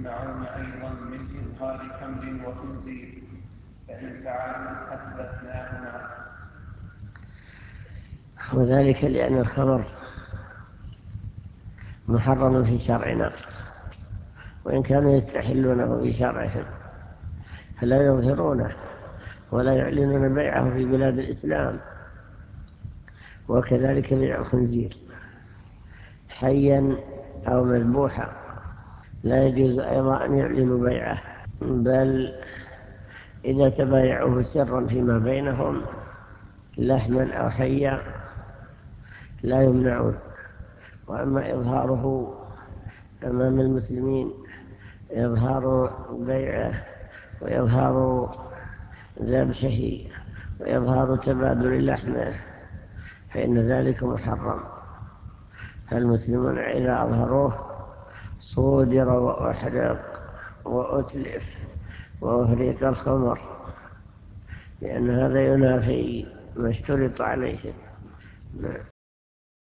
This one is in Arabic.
يمنعون أيضا من إظهار خمر وخنزير، فإن فعلوا أثبتناهما. وذلك لأن الخمر محرم في شرعنا، وإن كانوا يستحلونه في شرعهم فلا يظهرونه ولا يعلنون بيعه في بلاد الإسلام. وكذلك بيع الخنزير حيا أو مذبوحا لا يجوز أيضا أن يعلنوا بيعه، بل إذا تبايعوه سرا فيما بينهم لحما أو حيا لا يمنعون. وأما إظهاره أمام المسلمين، إظهار بيعه وإظهار ذبحه وإظهار تبادل لحمه فإن ذلك محرم. فالمسلمون إذا أظهروه صودر وأحرق وأتلف وأهريق الخمر، لأن هذا ينافي ما اشترط عليه.